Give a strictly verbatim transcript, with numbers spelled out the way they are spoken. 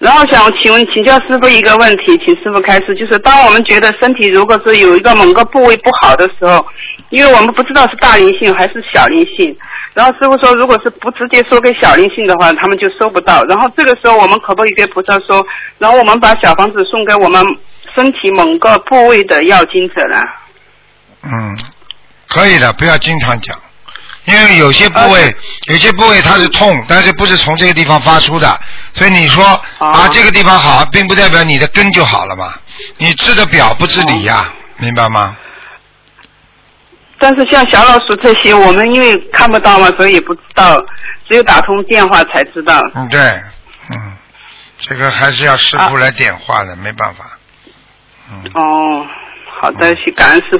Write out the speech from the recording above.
然后想请问请教师傅一个问题，请师傅开始，就是当我们觉得身体如果是有一个某个部位不好的时候，因为我们不知道是大灵性还是小灵性，然后师傅说如果是不直接说给小灵性的话，他们就收不到，然后这个时候我们可不可以给菩萨说，然后我们把小房子送给我们身体某个部位的要经者呢？ 嗯，可以的，不要经常讲。因为有些部位、呃、有些部位它是痛，但是不是从这个地方发出的，所以你说、哦、啊这个地方好，并不代表你的根就好了嘛，你治的表不治理呀、哦、明白吗？ 但是像小老鼠这些我们因为看不到嘛，所以也不知道，只有打通电话才知道。 嗯对，嗯，这个还是要师傅来点化的、啊、没办法。嗯。 哦，好的，去感恩师